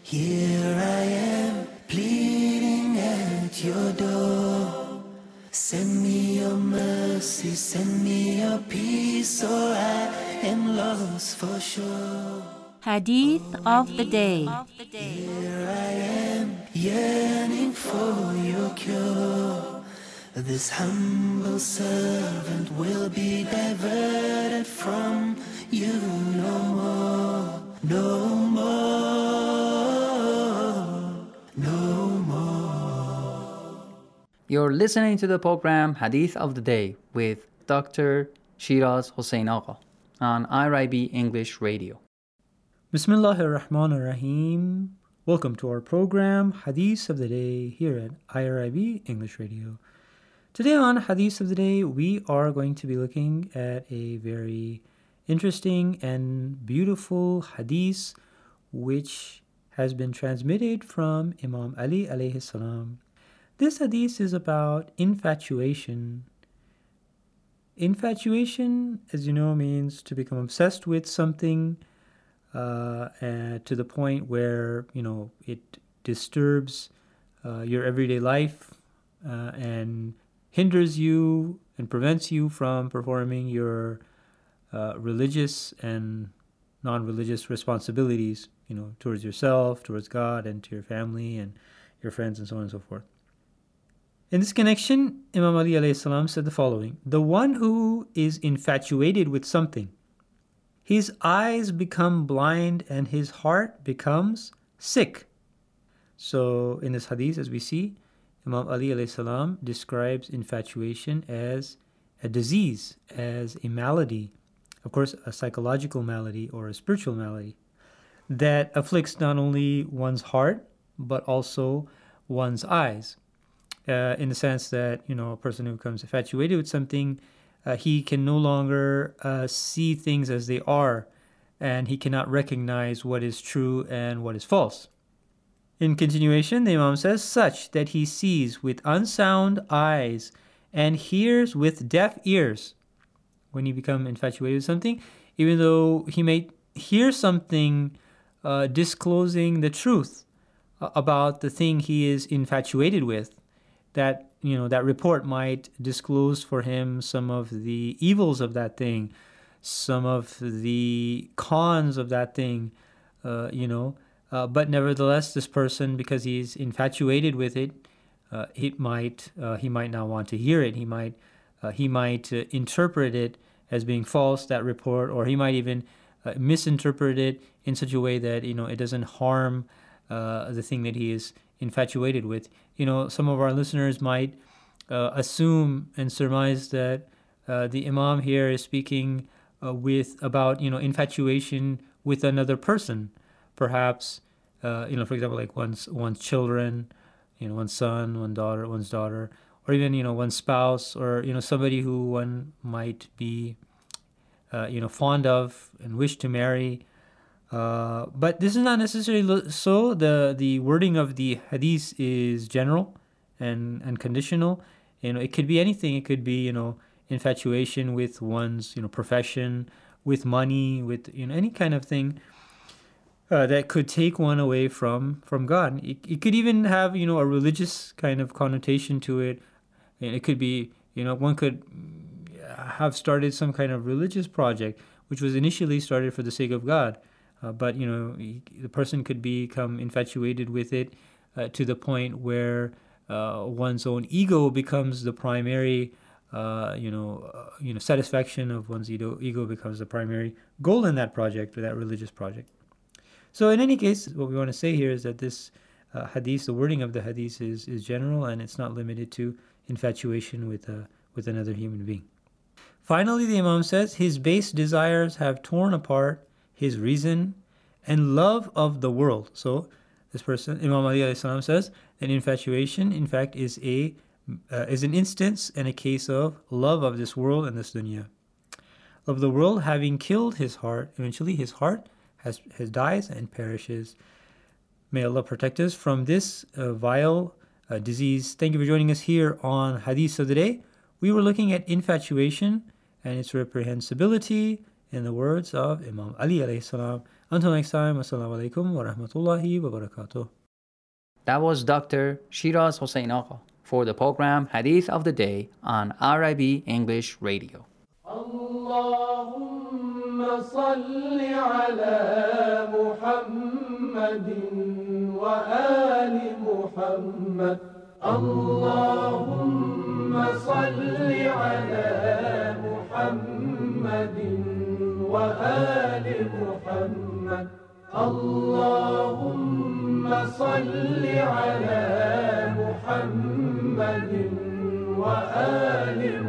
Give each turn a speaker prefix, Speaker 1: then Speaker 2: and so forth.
Speaker 1: Here I am, pleading at your door. Send me your mercy, send me your peace, or I am lost for sure.
Speaker 2: Hadith of the Day.
Speaker 1: Here I am, yearning for your cure. This humble servant will be diverted from you no more, no more, no more.
Speaker 3: You're listening to the program Hadith of the Day with Dr. Shiraz Hossein Agha on IRIB English Radio.
Speaker 4: Bismillahir Rahmanir Rahim. Welcome to our program Hadith of the Day here at IRIB English Radio. Today on Hadith of the Day, we are going to be looking at a very interesting and beautiful hadith which has been transmitted from Imam Ali alayhi salam. This hadith is about infatuation. Infatuation, as you know, means to become obsessed with something to the point where, it disturbs your everyday life and hinders you and prevents you from performing your religious and non-religious responsibilities, towards yourself, towards God, and to your family and your friends, and so on and so forth. In this connection, Imam Ali alayhi salam said the following: the one who is infatuated with something, his eyes become blind and his heart becomes sick. So in this hadith, as we see, Imam Ali alayhi salam describes infatuation as a disease, as a malady, of course a psychological malady or a spiritual malady, that afflicts not only one's heart but also one's eyes. In the sense that, a person who becomes infatuated with something, he can no longer see things as they are, and he cannot recognize what is true and what is false. In continuation, the Imam says, such that he sees with unsound eyes and hears with deaf ears. When you become infatuated with something, even though he may hear something disclosing the truth about the thing he is infatuated with, that report might disclose for him some of the evils of that thing, some of the cons of that thing, but nevertheless, this person, because he's infatuated with it, he might not want to hear it. He might interpret it as being false, that report, or he might even misinterpret it in such a way that it doesn't harm the thing that he is infatuated with. Some of our listeners might assume and surmise that the Imam here is speaking about infatuation with another person, perhaps for example, like one's children, one's son, one's daughter, or even one's spouse, or somebody who one might be fond of and wish to marry. But this is not necessarily so. The wording of the hadith is general and conditional. It could be anything. It could be infatuation with one's profession, with money, with any kind of thing that could take one away from God. It could even have a religious kind of connotation to it. And it could be one could have started some kind of religious project which was initially started for the sake of God. But the person could become infatuated with it to the point where one's own ego becomes the primary, satisfaction of one's ego becomes the primary goal in that project, or that religious project. So in any case, what we want to say here is that this hadith, the wording of the hadith is general, and it's not limited to infatuation with another human being. Finally, the Imam says, his base desires have torn apart his reason and love of the world. So this person, Imam Ali alayhi salam, says that infatuation, in fact, is an instance and a case of love of this world and this dunya. Love of the world having killed his heart, eventually his heart has dies and perishes. May Allah protect us from this vile disease. Thank you for joining us here on Hadith of the Day. We were looking at infatuation and its reprehensibility, in the words of Imam Ali alayhi salam. Until next time, assalamu alaikum wa rahmatullahi wa barakatuh.
Speaker 3: That was Dr. Shiraz Hossein Agha for the program Hadith of the Day on RIB English Radio.
Speaker 5: اللهم صل على محمد وآل محمد اللهم صل على محمد وآل محمد اللهم صل على محمد وآل محمد